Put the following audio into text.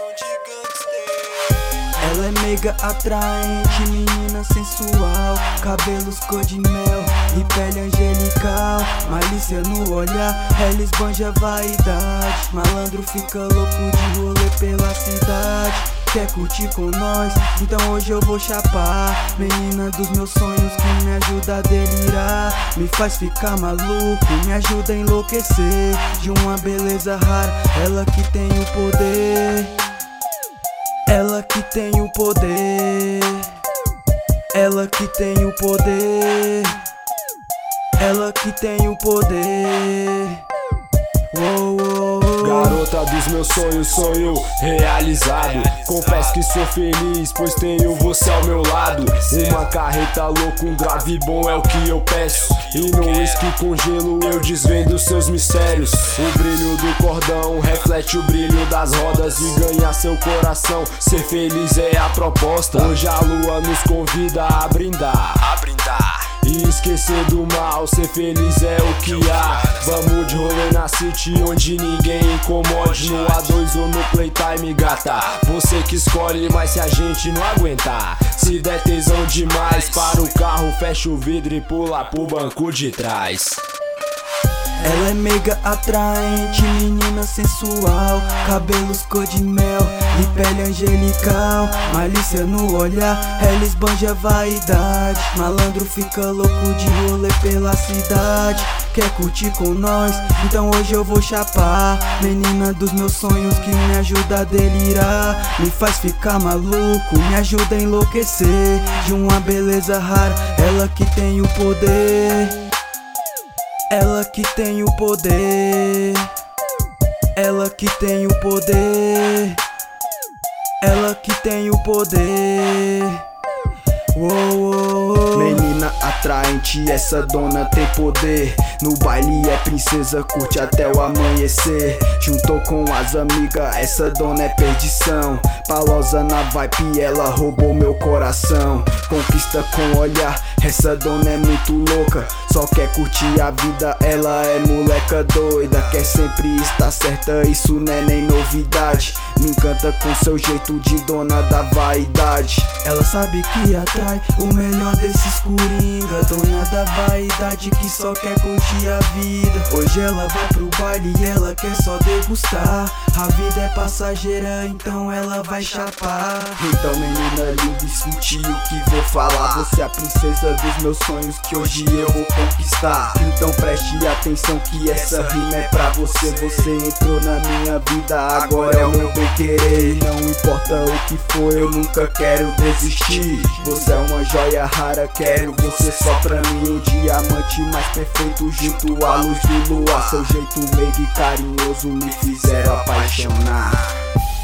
som de gangster. Ela é meiga atraente, menina sensual, cabelos cor de mel e pele angelical. Malícia no olhar, ela esbanja vaidade. Malandro fica louco de rolê pela cidade. Quer curtir com nós? Então hoje eu vou chapar. Menina dos meus sonhos que me ajuda a delirar, me faz ficar maluco, me ajuda a enlouquecer. De uma beleza rara, ela que tem o poder. Ela que tem o poder. Ela que tem o poder. Ela que tem o poder. Oh, oh, oh. Garota dos meus sonhos, sonho realizado. Confesso que sou feliz, pois tenho você ao meu lado. Uma carreta louca, um grave bom é o que eu peço. E no whisky com gelo eu desvendo seus mistérios. O brilho do cordão reflete o brilho das rodas e ganha seu coração. Ser feliz é a proposta. Hoje a lua nos convida a brindar. E esquecer do mal, ser feliz é o que há. Vamos de rolê na city onde ninguém incomode. No A2 ou no Playtime, gata, você que escolhe, mas se a gente não aguentar, se der tesão demais, para o carro, fecha o vidro e pula pro banco de trás. Ela é meiga atraente, menina sensual, cabelos cor de mel e pele angelical. Malícia no olhar, ela esbanja vaidade. Malandro fica louco de rolê pela cidade. Quer curtir com nós? Então hoje eu vou chapar. Menina dos meus sonhos que me ajuda a delirar, me faz ficar maluco, me ajuda a enlouquecer. De uma beleza rara, ela que tem o poder. Ela que tem o poder. Ela que tem o poder. Ela que tem o poder. Oh, oh, oh. Menina atraente, essa dona tem poder. No baile é princesa, curte até o amanhecer. Juntou com as amigas, essa dona é perdição. Palosa na vibe, ela roubou meu coração. Conquista com olhar, essa dona é muito louca. Só quer curtir a vida, ela é moleca doida. Quer sempre estar certa, isso não é nem novidade. Me encanta com seu jeito de dona da vaidade. Ela sabe que atrai o melhor desses coringa. Dona da vaidade que só quer curtir a vida. Hoje ela vai pro baile e ela quer só degustar. A vida é passageira, então ela vai chapar. Então menina linda, escute o que vou falar. Você é a princesa dos meus sonhos que hoje eu vou conquistar. Então preste atenção que essa rima é pra você. Você entrou na minha vida, agora é o meu bem querer. Não importa o que for, eu nunca quero desistir. Você é uma joia rara, quero você só pra mim. O diamante mais perfeito junto à luz do luar. Seu jeito meigo e carinhoso me fizeram apaixonar.